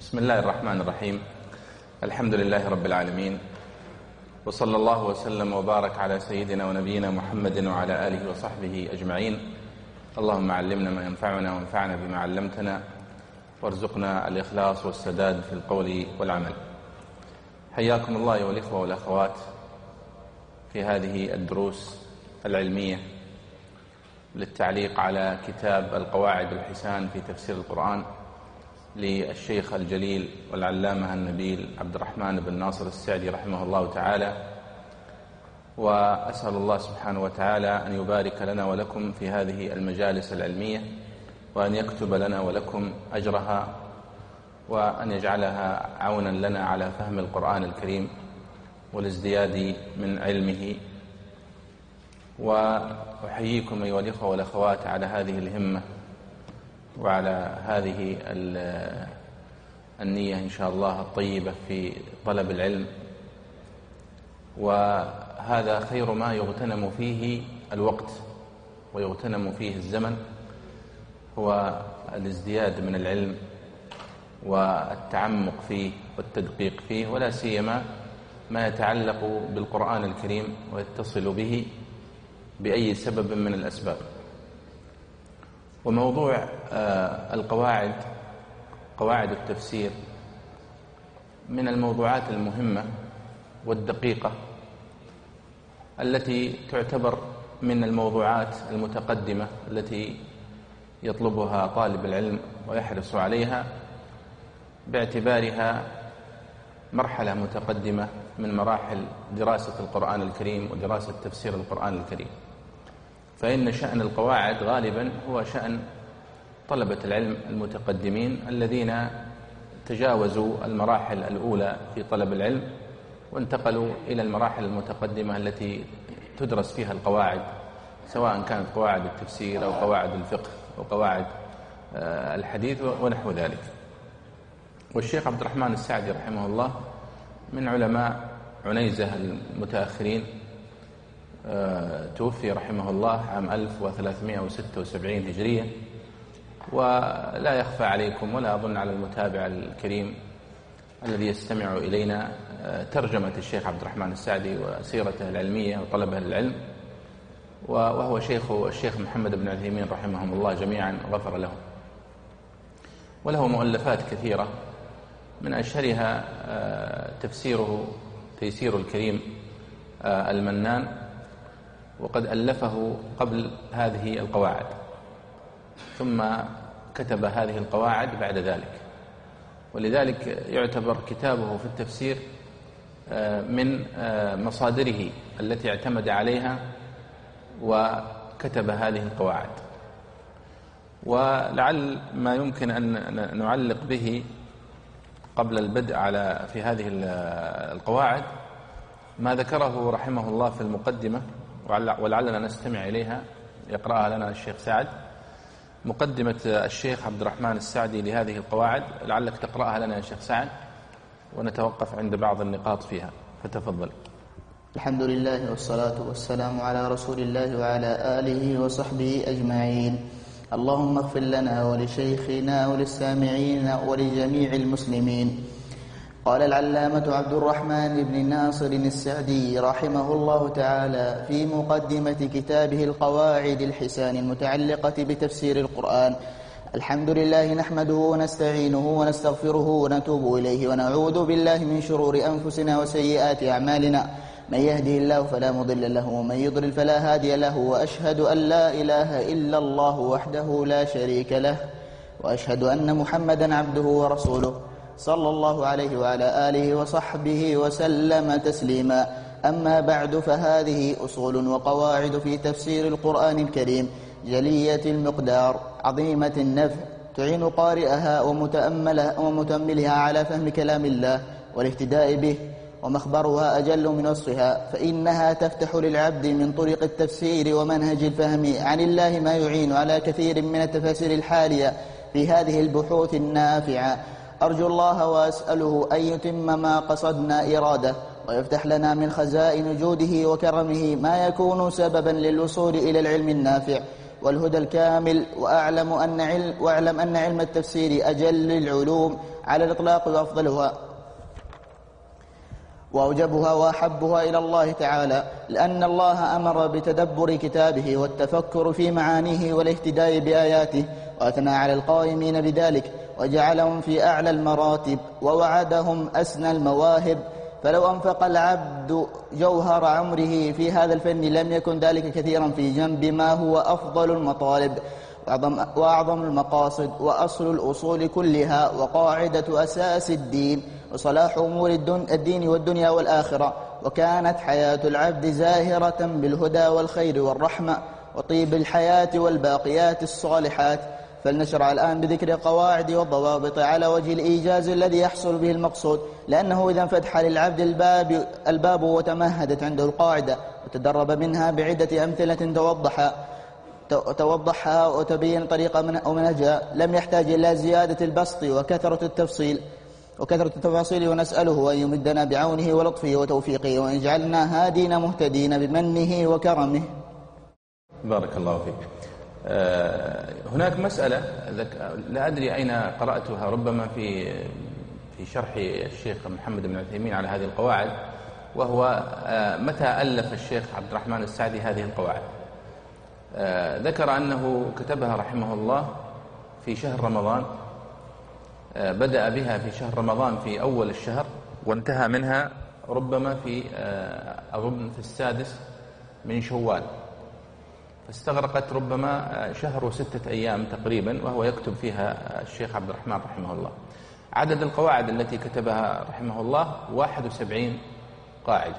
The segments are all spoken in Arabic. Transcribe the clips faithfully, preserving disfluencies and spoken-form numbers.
بسم الله الرحمن الرحيم. الحمد لله رب العالمين، وصلى الله وسلم وبارك على سيدنا ونبينا محمد وعلى آله وصحبه أجمعين. اللهم علمنا ما ينفعنا وانفعنا بما علمتنا، وارزقنا الإخلاص والسداد في القول والعمل. حياكم الله أيها الإخوة والأخوات في هذه الدروس العلمية للتعليق على كتاب القواعد الحسان في تفسير القرآن للشيخ الجليل والعلامة النبيل عبد الرحمن بن ناصر السعدي رحمه الله تعالى. وأسأل الله سبحانه وتعالى أن يبارك لنا ولكم في هذه المجالس العلمية، وأن يكتب لنا ولكم أجرها، وأن يجعلها عونا لنا على فهم القرآن الكريم والازدياد من علمه. وأحييكم أيها الإخوة والأخوات على هذه الهمة وعلى هذه النية إن شاء الله الطيبة في طلب العلم، وهذا خير ما يغتنم فيه الوقت ويغتنم فيه الزمن، هو الازدياد من العلم والتعمق فيه والتدقيق فيه، ولا سيما ما يتعلق بالقرآن الكريم ويتصل به بأي سبب من الأسباب. وموضوع القواعد، قواعد التفسير، من الموضوعات المهمة والدقيقة التي تعتبر من الموضوعات المتقدمة التي يطلبها طالب العلم ويحرص عليها باعتبارها مرحلة متقدمة من مراحل دراسة القرآن الكريم ودراسة تفسير القرآن الكريم. فإن شأن القواعد غالبا هو شأن طلبة العلم المتقدمين الذين تجاوزوا المراحل الأولى في طلب العلم وانتقلوا إلى المراحل المتقدمة التي تدرس فيها القواعد، سواء كانت قواعد التفسير أو قواعد الفقه أو قواعد الحديث ونحو ذلك. والشيخ عبد الرحمن السعدي رحمه الله من علماء عنيزة المتأخرين، توفي رحمه الله عام ألف وثلاثمائة وستة وسبعين هجرية. ولا يخفى عليكم ولا أظن على المتابع الكريم الذي يستمع إلينا ترجمة الشيخ عبد الرحمن السعدي وسيرته العلمية وطلبه للعلم، وهو شيخ الشيخ محمد بن عثيمين رحمهم الله جميعا غفر لهم. وله مؤلفات كثيرة، من أشهرها تفسيره تيسير الكريم المنان، وقد ألفه قبل هذه القواعد ثم كتب هذه القواعد بعد ذلك، ولذلك يعتبر كتابه في التفسير من مصادره التي اعتمد عليها وكتب هذه القواعد. ولعل ما يمكن أن نعلق به قبل البدء على في هذه القواعد ما ذكره رحمه الله في المقدمة، ولعلنا نستمع إليها، يقرأها لنا الشيخ سعد، مقدمة الشيخ عبد الرحمن السعدي لهذه القواعد. لعلك تقرأها لنا يا شيخ سعد ونتوقف عند بعض النقاط فيها، فتفضل. الحمد لله والصلاة والسلام على رسول الله وعلى آله وصحبه أجمعين. اللهم اغفر لنا ولشيخنا وللسامعين ولجميع المسلمين. قال العلامة عبد الرحمن بن ناصر السعدي رحمه الله تعالى في مقدمة كتابه القواعد الحسان المتعلقة بتفسير القرآن: الحمد لله نحمده ونستعينه ونستغفره ونتوب إليه ونعوذ بالله من شرور أنفسنا وسيئات أعمالنا، من يهده الله فلا مضل له ومن يضلل فلا هادي له، وأشهد أن لا إله إلا الله وحده لا شريك له، وأشهد أن محمدا عبده ورسوله صلى الله عليه وعلى آله وصحبه وسلم تسليما. أما بعد، فهذه أصول وقواعد في تفسير القرآن الكريم جلية المقدار عظيمة النفع، تعين قارئها ومتأملها على فهم كلام الله والاهتداء به، ومخبرها أجل من وصفها، فإنها تفتح للعبد من طرق التفسير ومنهج الفهم عن الله ما يعين على كثير من التفاسير الحالية في هذه البحوث النافعة. أرجو الله وأسأله أن يتم ما قصدنا إراده، ويفتح لنا من خزائن جوده وكرمه ما يكون سببا للوصول إلى العلم النافع والهدى الكامل، وأعلم أن علم, وأعلم أن علم التفسير أجل العلوم على الإطلاق وأفضلها وأوجبها وأحبها إلى الله تعالى، لأن الله أمر بتدبر كتابه والتفكر في معانيه والاهتداء بآياته، وأثنى على القائمين بذلك وجعلهم في أعلى المراتب ووعدهم أسنى المواهب. فلو أنفق العبد جوهر عمره في هذا الفن لم يكن ذلك كثيرا في جنب ما هو أفضل المطالب وأعظم المقاصد وأصل الأصول كلها وقاعدة أساس الدين وصلاح أمور الدين والدنيا والآخرة. وكانت حياة العبد زاهرة بالهدى والخير والرحمة وطيب الحياة والباقيات الصالحات. فلنشرع الآن بذكر قواعد والضوابط على وجه الإيجاز الذي يحصل به المقصود، لأنه إذا انفتح للعبد الباب, الباب وتمهدت عنده القاعدة وتدرب منها بعدة أمثلة توضح توضحها وتبين طريقة ومنهجها لم يحتاج إلى زيادة البسط وكثرة التفصيل وكثرة التفاصيل. ونسأله أن يمدنا بعونه ولطفه وتوفيقه، وأن يجعلنا هادين مهتدين بمنه وكرمه. بارك الله فيك. هناك مسألة لا أدري أين قرأتها، ربما في في شرح الشيخ محمد بن عثيمين على هذه القواعد، وهو متى ألف الشيخ عبد الرحمن السعدي هذه القواعد. ذكر أنه كتبها رحمه الله في شهر رمضان، بدأ بها في شهر رمضان في أول الشهر، وانتهى منها ربما في أظن في السادس من شوال، فاستغرقت ربما شهر وستة أيام تقريبا وهو يكتب فيها الشيخ عبد الرحمن رحمه الله. عدد القواعد التي كتبها رحمه الله واحد وسبعين قاعدة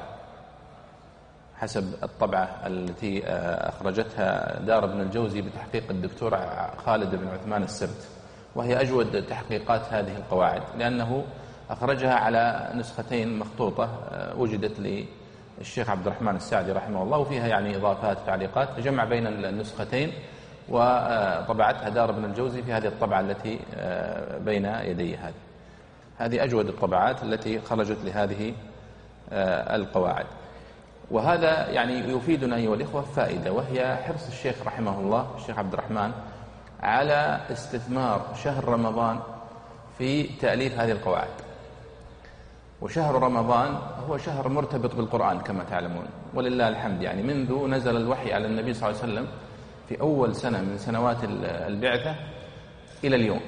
حسب الطبعة التي أخرجتها دار ابن الجوزي بتحقيق الدكتور خالد بن عثمان السبت، وهي أجود تحقيقات هذه القواعد، لأنه أخرجها على نسختين مخطوطة وجدت للشيخ عبد الرحمن السعدي رحمه الله، وفيها يعني إضافات تعليقات، فجمع بين النسختين وطبعتها دار ابن الجوزي في هذه الطبعة التي بين يدي. هذه هذه أجود الطبعات التي خرجت لهذه القواعد. وهذا يعني يفيدنا أيها الإخوة فائدة، وهي حرص الشيخ رحمه الله الشيخ عبد الرحمن على استثمار شهر رمضان في تأليف هذه القواعد. وشهر رمضان هو شهر مرتبط بالقرآن كما تعلمون، ولله الحمد، يعني منذ نزل الوحي على النبي صلى الله عليه وسلم في أول سنة من سنوات البعثة إلى اليوم.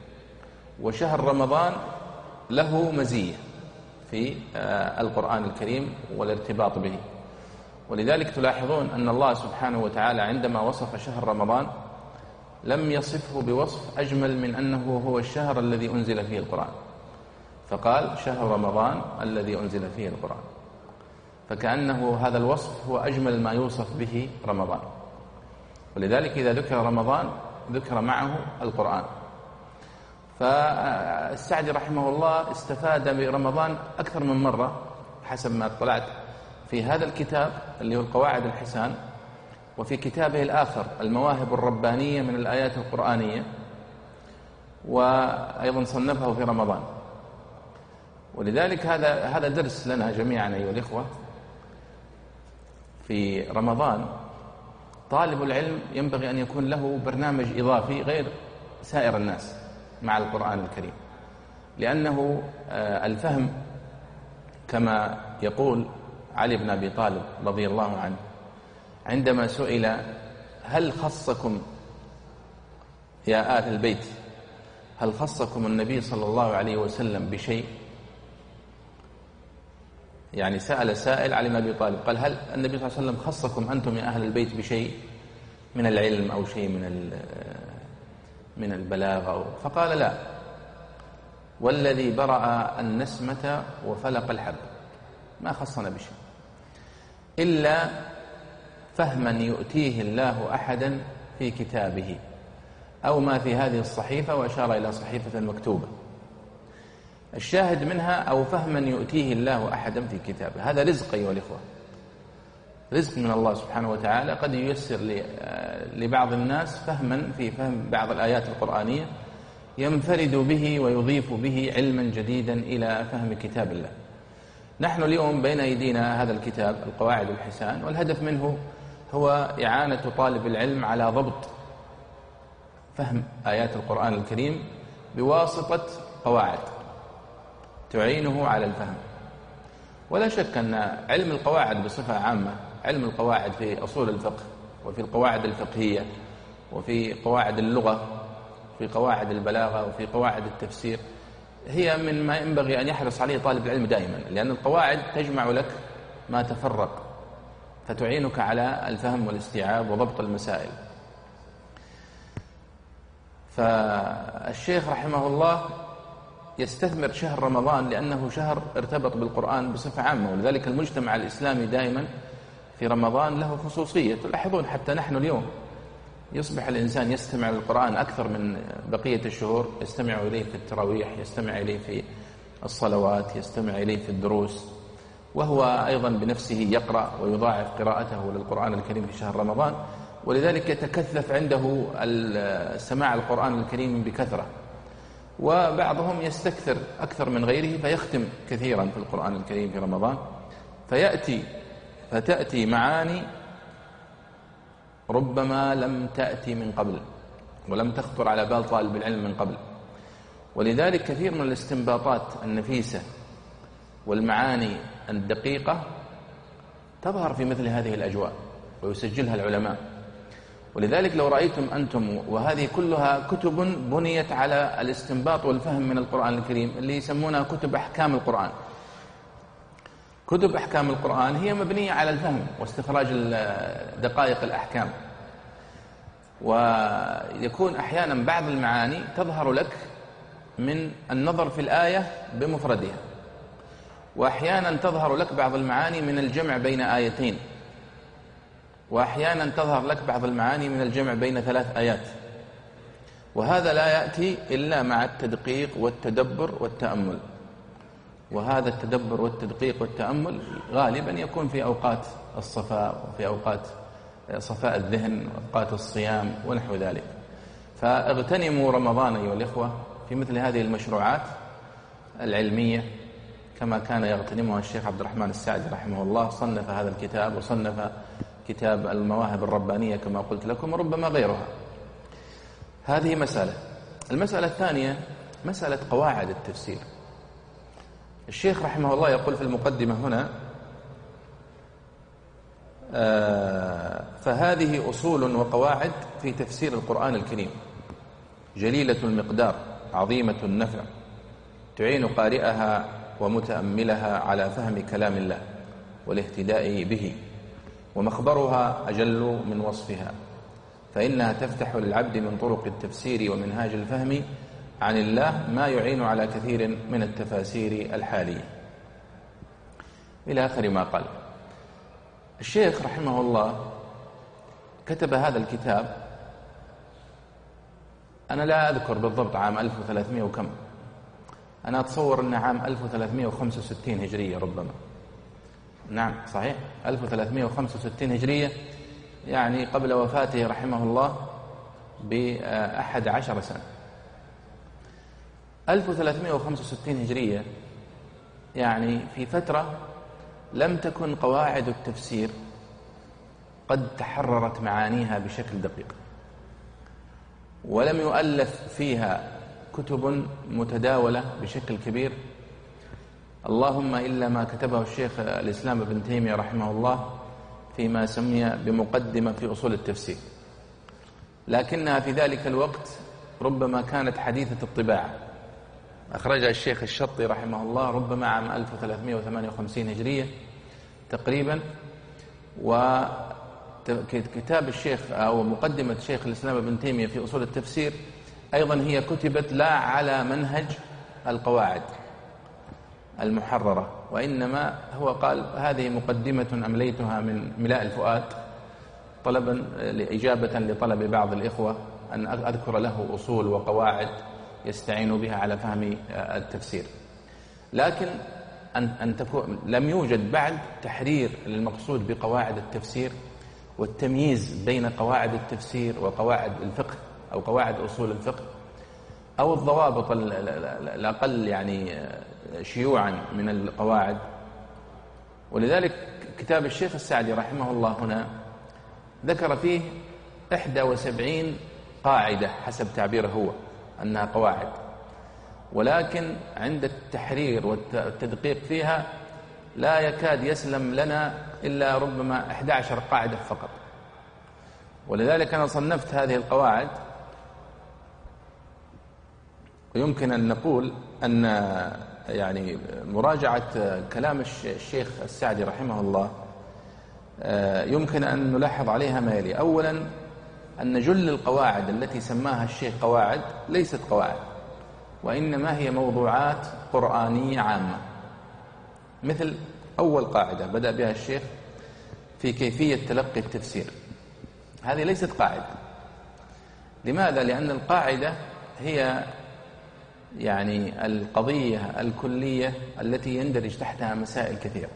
وشهر رمضان له مزية في القرآن الكريم والارتباط به، ولذلك تلاحظون أن الله سبحانه وتعالى عندما وصف شهر رمضان لم يصفه بوصف أجمل من أنه هو الشهر الذي أنزل فيه القرآن، فقال شهر رمضان الذي أنزل فيه القرآن، فكأنه هذا الوصف هو أجمل ما يوصف به رمضان. ولذلك إذا ذكر رمضان ذكر معه القرآن. فالسعدي رحمه الله استفاد برمضان أكثر من مرة حسب ما اطلعت في هذا الكتاب اللي هو القواعد الحسان، وفي كتابه الآخر المواهب الربانية من الآيات القرآنية، وأيضا صنفه في رمضان. ولذلك هذا هذا درس لنا جميعا أيها الإخوة. في رمضان طالب العلم ينبغي أن يكون له برنامج إضافي غير سائر الناس مع القرآن الكريم، لأنه الفهم كما يقول علي بن أبي طالب رضي الله عنه عندما سئل هل خصكم يا آل البيت هل خصكم النبي صلى الله عليه وسلم بشيء؟ يعني سأل سائل علي بن أبي طالب قال هل النبي صلى الله عليه وسلم خصكم أنتم يا أهل البيت بشيء من العلم أو شيء من من البلاغة؟ فقال لا، والذي برأ النسمة وفلق الحب ما خصنا بشيء إلا فهما يؤتيه الله أحدا في كتابه أو ما في هذه الصحيفة، وأشار إلى صحيفة مكتوبة. الشاهد منها أو فهما يؤتيه الله أحدا في كتابه، هذا رزق أيها الإخوة، رزق من الله سبحانه وتعالى. قد ييسر لبعض الناس فهما في فهم بعض الآيات القرآنية ينفرد به ويضيف به علما جديدا إلى فهم كتاب الله. نحن اليوم بين أيدينا هذا الكتاب القواعد الحسان، والهدف منه هو إعانة طالب العلم على ضبط فهم آيات القرآن الكريم بواسطة قواعد تعينه على الفهم. ولا شك أن علم القواعد بصفة عامة، علم القواعد في أصول الفقه وفي القواعد الفقهية وفي قواعد اللغة في قواعد البلاغة وفي قواعد التفسير، هي من ما ينبغي أن يحرص عليه طالب العلم دائما، لأن القواعد تجمع لك ما تفرق فتعينك على الفهم والاستيعاب وضبط المسائل. فالشيخ رحمه الله يستثمر شهر رمضان لأنه شهر ارتبط بالقرآن بصفة عامة، ولذلك المجتمع الإسلامي دائما في رمضان له خصوصية. تلاحظون حتى نحن اليوم يصبح الإنسان يستمع للقرآن أكثر من بقية الشهور، يستمع إليه في التراويح، يستمع إليه في الصلوات، يستمع إليه في الدروس، وهو أيضا بنفسه يقرأ ويضاعف قراءته للقرآن الكريم في شهر رمضان، ولذلك يتكثف عنده سماع القرآن الكريم بكثرة. وبعضهم يستكثر أكثر من غيره فيختم كثيرا في القرآن الكريم في رمضان، فيأتي فتأتي معاني ربما لم تأتي من قبل ولم تخطر على بال طالب العلم من قبل. ولذلك كثير من الاستنباطات النفيسة والمعاني الدقيقة تظهر في مثل هذه الأجواء ويسجلها العلماء. ولذلك لو رأيتم أنتم، وهذه كلها كتب بنيت على الاستنباط والفهم من القرآن الكريم اللي يسمونها كتب أحكام القرآن. كتب أحكام القرآن هي مبنية على الفهم واستخراج دقائق الأحكام، ويكون أحيانا بعض المعاني تظهر لك من النظر في الآية بمفردها، وأحيانا تظهر لك بعض المعاني من الجمع بين آيتين، وأحيانا تظهر لك بعض المعاني من الجمع بين ثلاث آيات. وهذا لا يأتي إلا مع التدقيق والتدبر والتأمل. وهذا التدبر والتدقيق والتأمل غالبا يكون في أوقات الصفاء وفي أوقات صفاء الذهن وأوقات الصيام ونحو ذلك. فاغتنموا رمضان أيها الإخوة في مثل هذه المشروعات العلمية كما كان يغتنمها الشيخ عبد الرحمن السعدي رحمه الله. صنف هذا الكتاب وصنف كتاب المواهب الربانية كما قلت لكم، وربما غيرها. هذه مسألة. المسألة الثانية مسألة قواعد التفسير. الشيخ رحمه الله يقول في المقدمة هنا: آه فهذه أصول وقواعد في تفسير القرآن الكريم جليلة المقدار عظيمة النفع، تعين قارئها ومتأملها على فهم كلام الله والاهتداء به، ومخبرها أجل من وصفها، فإنها تفتح للعبد من طرق التفسير ومنهاج الفهم عن الله ما يعين على كثير من التفاسير الحالية، إلى آخر ما قال. الشيخ رحمه الله كتب هذا الكتاب، أنا لا أذكر بالضبط عام ألف وثلاثمائة وكم، أنا أتصور أنه عام ألف وثلاثمائة وخمسة وستين هجرية ربما. نعم صحيح، ألف وثلاثمائة وخمسة وستين هجرية، يعني قبل وفاته رحمه الله بأحد عشر سنة. ألف وثلاثمائة وخمسة وستين هجرية يعني في فترة لم تكن قواعد التفسير قد تحررت معانيها بشكل دقيق، ولم يؤلف فيها كتب متداولة بشكل كبير، اللهم إلا ما كتبه الشيخ الإسلام ابن تيمية رحمه الله فيما سمي بمقدمة في أصول التفسير، لكنها في ذلك الوقت ربما كانت حديثة الطباعة. أخرجها الشيخ الشطي رحمه الله ربما عام ألف وثلاثمائة وثمانية وخمسين هجرية تقريبا. وكتاب الشيخ أو مقدمة الشيخ الإسلام ابن تيمية في أصول التفسير أيضا هي كتبت لا على منهج القواعد المحررة، وإنما هو قال هذه مقدمة أمليتها من ملاء الفؤاد طلبا إجابة لطلب بعض الإخوة أن أذكر له أصول وقواعد يستعين بها على فهم التفسير. لكن أن أن تكون لم يوجد بعد تحرير للمقصود بقواعد التفسير والتمييز بين قواعد التفسير وقواعد الفقه أو قواعد أصول الفقه أو الضوابط الأقل يعني شيوعا من القواعد. ولذلك كتاب الشيخ السعدي رحمه الله هنا ذكر فيه إحدى وسبعين قاعدة حسب تعبيره هو أنها قواعد، ولكن عند التحرير والتدقيق فيها لا يكاد يسلم لنا إلا ربما إحدى عشرة قاعدة فقط. ولذلك أنا صنفت هذه القواعد، ويمكن أن نقول أن يعني مراجعة كلام الشيخ السعدي رحمه الله يمكن أن نلاحظ عليها ما يلي. أولا، أن جل القواعد التي سماها الشيخ قواعد ليست قواعد، وإنما هي موضوعات قرآنية عامة. مثل أول قاعدة بدأ بها الشيخ في كيفية تلقي التفسير، هذه ليست قاعدة. لماذا؟ لأن القاعدة هي يعني القضية الكلية التي يندرج تحتها مسائل كثيرة،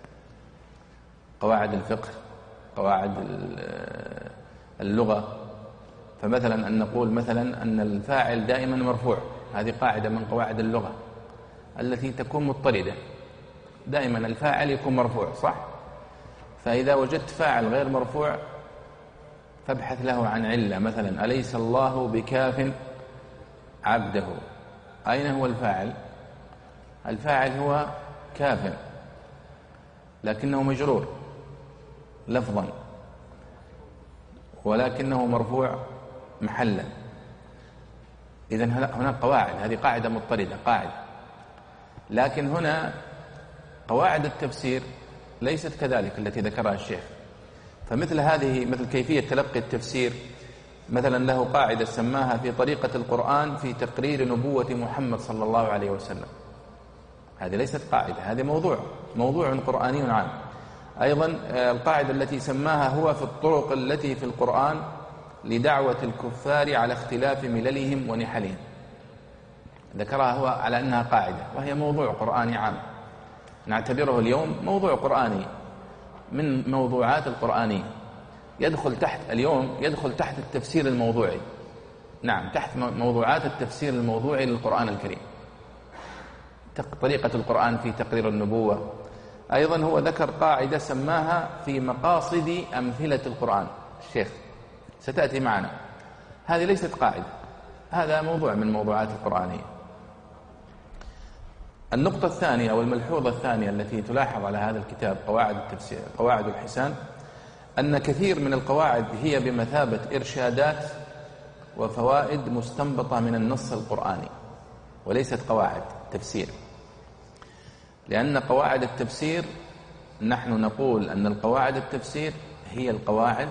قواعد الفقه، قواعد اللغة. فمثلا أن نقول مثلا أن الفاعل دائما مرفوع، هذه قاعدة من قواعد اللغة التي تكون مضطردة، دائما الفاعل يكون مرفوع، صح؟ فإذا وجدت فاعل غير مرفوع فابحث له عن علة. مثلا أليس الله بكاف عبده، أين هو الفاعل؟ الفاعل هو كاف لكنه مجرور لفظا، ولكنه مرفوع محلا. إذن هناك قواعد، هذه قاعدة مضطردة قاعدة. لكن هنا قواعد التفسير ليست كذلك التي ذكرها الشيخ. فمثل هذه، مثل كيفية تلقي التفسير، مثلا له قاعدة سماها في طريقة القرآن في تقرير نبوة محمد صلى الله عليه وسلم، هذه ليست قاعدة، هذه موضوع موضوع قرآني عام. أيضا القاعدة التي سماها هو في الطرق التي في القرآن لدعوة الكفار على اختلاف مللهم ونحلهم، ذكرها هو على أنها قاعدة، وهي موضوع قرآني عام، نعتبره اليوم موضوع قرآني من موضوعات القرآنية، يدخل تحت اليوم يدخل تحت التفسير الموضوعي. نعم، تحت موضوعات التفسير الموضوعي للقرآن الكريم، طريقة القرآن في تقرير النبوة. أيضا هو ذكر قاعدة سماها في مقاصد أمثلة القرآن، الشيخ ستأتي معنا، هذه ليست قاعدة، هذا موضوع من موضوعات القرآنية. النقطة الثانية أو الملحوظة الثانية التي تلاحظ على هذا الكتاب قواعد التفسير قواعد الحسان، أن كثير من القواعد هي بمثابة إرشادات وفوائد مستنبطة من النص القرآني، وليست قواعد تفسير. لأن قواعد التفسير نحن نقول أن القواعد التفسير هي القواعد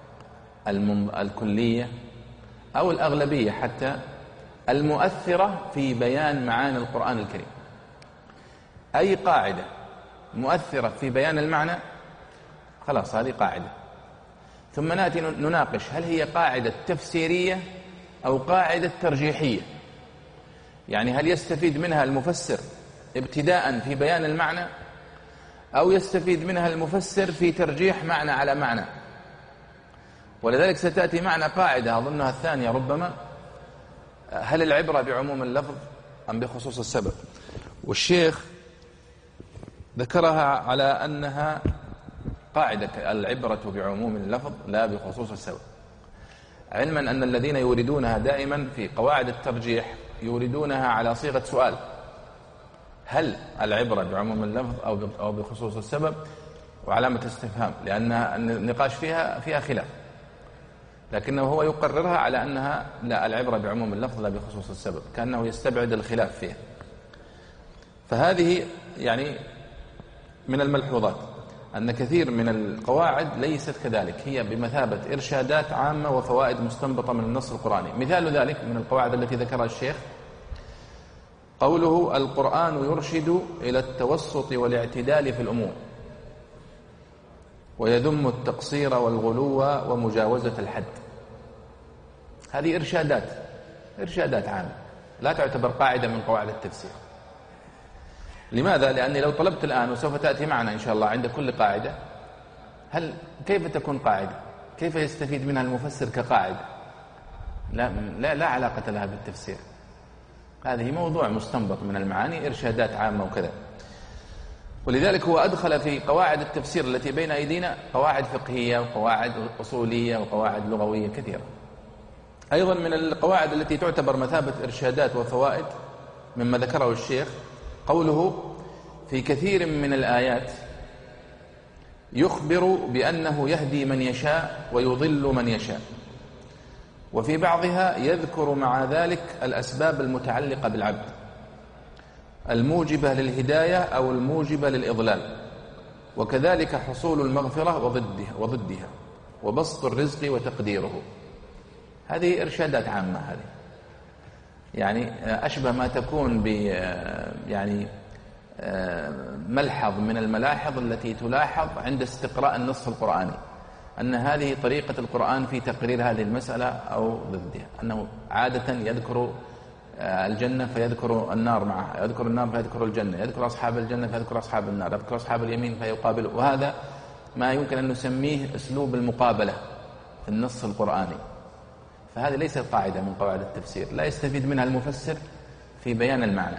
الكلية أو الأغلبية حتى المؤثرة في بيان معاني القرآن الكريم. أي قاعدة مؤثرة في بيان المعنى خلاص هذه قاعدة. ثم نأتي نناقش هل هي قاعدة تفسيرية أو قاعدة ترجيحية، يعني هل يستفيد منها المفسر ابتداء في بيان المعنى أو يستفيد منها المفسر في ترجيح معنى على معنى. ولذلك ستأتي معنا قاعدة أظنها الثانية ربما، هل العبرة بعموم اللفظ أم بخصوص السبب؟ والشيخ ذكرها على أنها قاعدة العبرة بعموم اللفظ لا بخصوص السبب، علما أن الذين يوردونها دائما في قواعد الترجيح يوردونها على صيغة سؤال، هل العبرة بعموم اللفظ أو بخصوص السبب، وعلامة استفهام، لأن النقاش فيها فيها خلاف، لكنه هو يقررها على أنها لا، العبرة بعموم اللفظ لا بخصوص السبب، كأنه يستبعد الخلاف فيها. فهذه يعني من الملحوظات أن كثير من القواعد ليست كذلك، هي بمثابة إرشادات عامة وفوائد مستنبطة من النص القرآني. مثال ذلك من القواعد التي ذكرها الشيخ قوله القرآن يرشد إلى التوسط والاعتدال في الأمور ويذم التقصير والغلو ومجاوزة الحد. هذه إرشادات إرشادات عامة لا تعتبر قاعدة من قواعد التفسير. لماذا؟ لأني لو طلبت الآن وسوف تأتي معنا إن شاء الله عند كل قاعدة، هل كيف تكون قاعدة؟ كيف يستفيد منها المفسر كقاعدة؟ لا لا, لا علاقة لها بالتفسير، هذه موضوع مستنبط من المعاني، إرشادات عامة وكذا. ولذلك هو أدخل في قواعد التفسير التي بين أيدينا قواعد فقهية وقواعد أصولية وقواعد لغوية كثيرة. أيضا من القواعد التي تعتبر مثابة إرشادات وفوائد مما ذكره الشيخ قوله: في كثير من الآيات يخبر بأنه يهدي من يشاء ويضل من يشاء، وفي بعضها يذكر مع ذلك الأسباب المتعلقة بالعبد الموجبة للهداية أو الموجبة للإضلال، وكذلك حصول المغفرة وضدها, وضدها وبسط الرزق وتقديره. هذه إرشادات عامة، هذه يعني أشبه ما تكون ب يعني ملحظ من الملاحظ التي تلاحظ عند استقراء النص القرآني، أن هذه طريقة القرآن في تقرير هذه المسألة أو ضدها، أنه عادة يذكر الجنة فيذكر النار معها، يذكر النار فيذكر الجنة، يذكر أصحاب الجنة فيذكر أصحاب النار، يذكر أصحاب اليمين فيقابل. وهذا ما يمكن أن نسميه أسلوب المقابلة في النص القرآني. فهذه ليست قاعدة من قواعد التفسير لا يستفيد منها المفسر في بيان المعنى.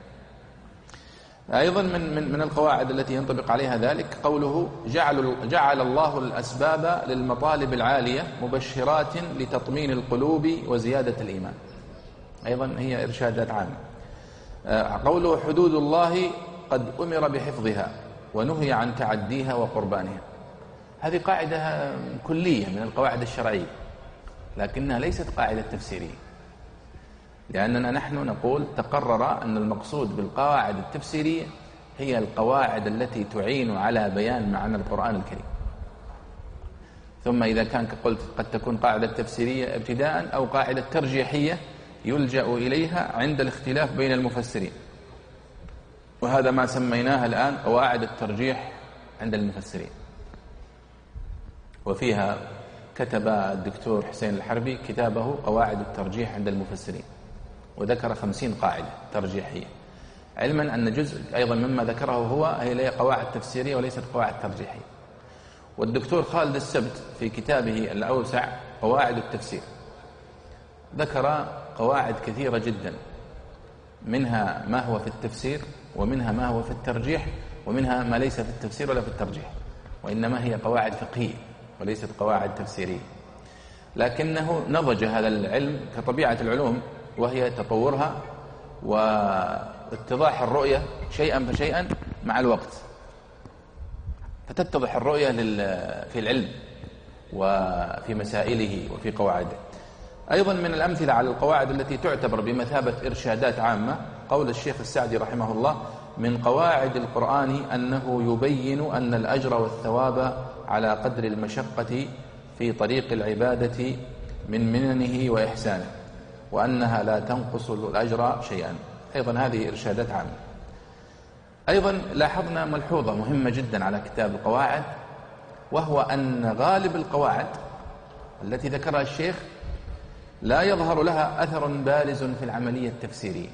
أيضا من من من القواعد التي ينطبق عليها ذلك قوله: جعل جعل الله الأسباب للمطالب العالية مبشرات لتطمين القلوب وزيادة الإيمان. أيضا هي إرشادات عامة. قوله: حدود الله قد أمر بحفظها ونهي عن تعديها وقربانها. هذه قاعدة كلية من القواعد الشرعية، لكنها ليست قاعدة تفسيرية، لأننا نحن نقول تقرر أن المقصود بالقواعد التفسيرية هي القواعد التي تعين على بيان معنى القرآن الكريم. ثم إذا كان قلت قد تكون قاعدة تفسيرية ابتداء أو قاعدة ترجيحية يلجأ إليها عند الاختلاف بين المفسرين، وهذا ما سميناها الآن قواعد الترجيح عند المفسرين. وفيها كتب الدكتور حسين الحربي كتابه قواعد الترجيح عند المفسرين، وذكر خمسين قاعدة ترجيحية، علما أن جزء أيضا مما ذكره هو هي قواعد تفسيرية وليست قواعد ترجيحية. والدكتور خالد السبت في كتابه الأوسع قواعد التفسير ذكر قواعد كثيرة جدا، منها ما هو في التفسير، ومنها ما هو في الترجيح، ومنها ما ليس في التفسير ولا في الترجيح، وإنما هي قواعد فقهية وليست قواعد تفسيرية. لكنه نضج هذا العلم كطبيعة العلوم، وهي تطورها واتضاح الرؤية شيئا فشيئا مع الوقت، فتتضح الرؤية في العلم وفي مسائله وفي قواعده. أيضا من الأمثلة على القواعد التي تعتبر بمثابة إرشادات عامة قول الشيخ السعدي رحمه الله: من قواعد القرآن أنه يبين أن الأجر والثواب على قدر المشقة في طريق العبادة من مننه وإحسانه، وأنها لا تنقص الأجر شيئا. أيضا هذه إرشادات عامة. أيضا لاحظنا ملحوظة مهمة جدا على كتاب القواعد، وهو أن غالب القواعد التي ذكرها الشيخ لا يظهر لها أثر بارز في العملية التفسيرية.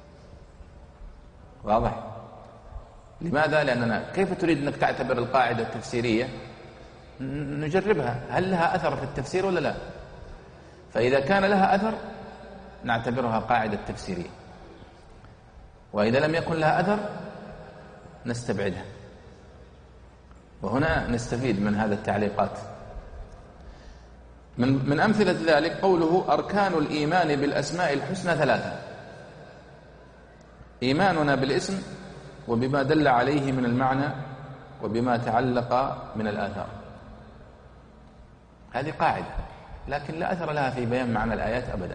واضح؟ لماذا؟ لأننا كيف تريد أنك تعتبر القاعدة التفسيرية؟ نجربها، هل لها أثر في التفسير ولا لا؟ فإذا كان لها أثر نعتبرها قاعدة تفسيرية، وإذا لم يكن لها أثر نستبعدها. وهنا نستفيد من هذا التعليقات. من من أمثلة ذلك قوله: أركان الإيمان بالأسماء الحسنى ثلاثة: إيماننا بالاسم وبما دل عليه من المعنى وبما تعلق من الآثار. هذه قاعدة، لكن لا أثر لها في بيان معنى الآيات أبدا.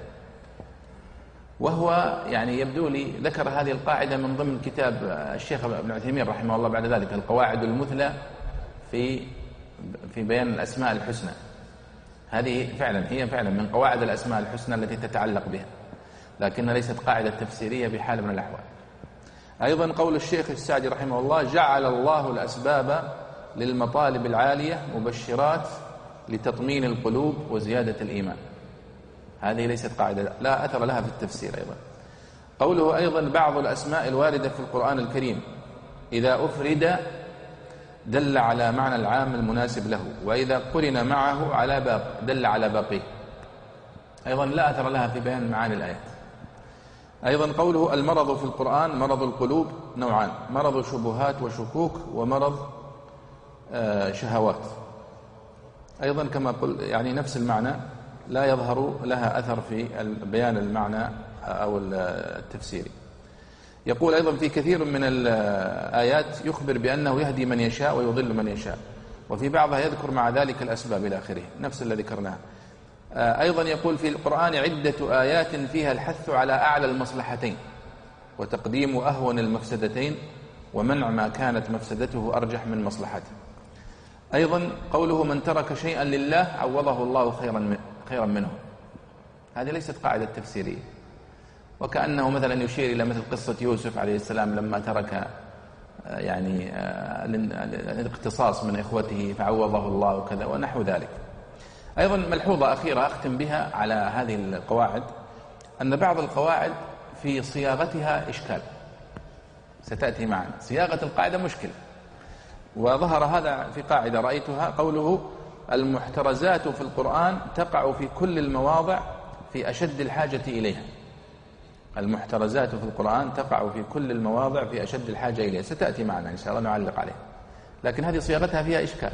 وهو يعني يبدو لي ذكر هذه القاعدة من ضمن كتاب الشيخ ابن عثيمين رحمه الله بعد ذلك، القواعد المثلى في في بيان الأسماء الحسنى. هذه فعلا هي فعلا من قواعد الأسماء الحسنى التي تتعلق بها، لكنها ليست قاعدة تفسيرية بحال من الأحوال. أيضا قول الشيخ السعدي رحمه الله: جعل الله الأسباب للمطالب العالية مبشرات لتطمين القلوب وزيادة الإيمان. هذه ليست قاعدة لا أثر لها في التفسير. أيضا قوله أيضا: بعض الأسماء الواردة في القرآن الكريم إذا أفرد دل على معنى العام المناسب له، وإذا قرن معه على باقي دل على باقيه. أيضا لا أثر لها في بيان معاني الآيات. أيضا قوله المرض في القرآن مرض القلوب نوعان: مرض شبهات وشكوك، ومرض شهوات. أيضا كما قل يعني نفس المعنى، لا يظهر لها أثر في بيان المعنى أو التفسير. يقول أيضا في كثير من الآيات يخبر بأنه يهدي من يشاء ويضل من يشاء، وفي بعضها يذكر مع ذلك الأسباب إلى آخره، نفس الذي ذكرناه. أيضا يقول في القرآن عدة آيات فيها الحث على أعلى المصلحتين وتقديم أهون المفسدتين ومنع ما كانت مفسدته أرجح من مصلحته. أيضا قوله من ترك شيئا لله عوضه الله خيرا خيرا منه، هذه ليست قاعدة تفسيرية، وكأنه مثلا يشير إلى مثل قصة يوسف عليه السلام لما ترك يعني الاقتصاص من إخوته فعوضه الله وكذا ونحو ذلك. أيضا ملحوظة أخيرة أختم بها على هذه القواعد، أن بعض القواعد في صياغتها إشكال ستأتي معنا. صياغة القاعدة مشكلة، وظهر هذا في قاعدة رأيتها، قوله المحترزات في القرآن تقع في كل المواضع في أشد الحاجة إليها. المحترزات في القرآن تقع في كل المواضع في أشد الحاجة إليها، ستأتي معنا إن شاء الله نعلق عليها، لكن هذه صياغتها فيها إشكال.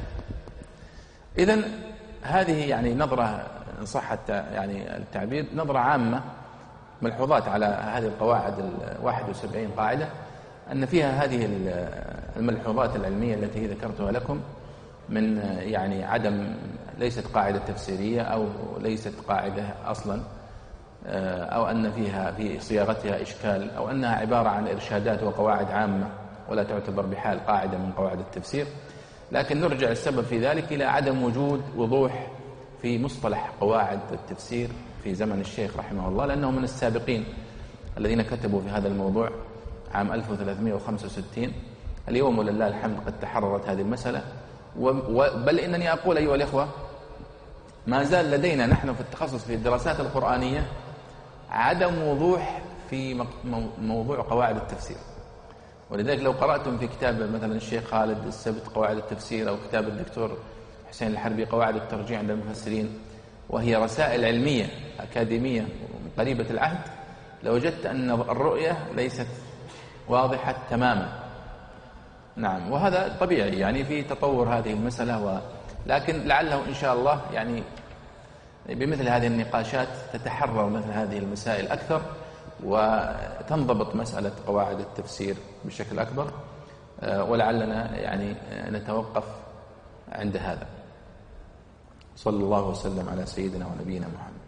إذن هذه يعني نظرة إن صح يعني التعبير، نظرة عامة، ملحوظات على هذه القواعد الواحد وسبعين قاعدة، أن فيها هذه الملحوظات العلمية التي ذكرتها لكم من يعني عدم، ليست قاعدة تفسيرية أو ليست قاعدة أصلا، أو أن فيها في صياغتها إشكال، أو أنها عبارة عن إرشادات وقواعد عامة ولا تعتبر بحال قاعدة من قواعد التفسير. لكن نرجع السبب في ذلك إلى عدم وجود وضوح في مصطلح قواعد التفسير في زمن الشيخ رحمه الله، لأنه من السابقين الذين كتبوا في هذا الموضوع عام ألف وثلاثمائة وخمسة وستين. اليوم ولله الحمد قد تحررت هذه المسألة، بل إنني أقول أيها الإخوة ما زال لدينا نحن في التخصص في الدراسات القرآنية عدم وضوح في موضوع قواعد التفسير. ولذلك لو قرأتم في كتاب مثلا الشيخ خالد السبت قواعد التفسير، أو كتاب الدكتور حسين الحربي قواعد الترجيع عند المفسرين، وهي رسائل علمية أكاديمية قريبة العهد، لوجدت أن الرؤية ليست واضحة تماما. نعم، وهذا طبيعي يعني في تطور هذه المسألة، و... لكن لعله إن شاء الله يعني بمثل هذه النقاشات تتحرر مثل هذه المسائل أكثر، وتنضبط مسألة قواعد التفسير بشكل أكبر، ولعلنا يعني نتوقف عند هذا. صلى الله وسلم على سيدنا ونبينا محمد.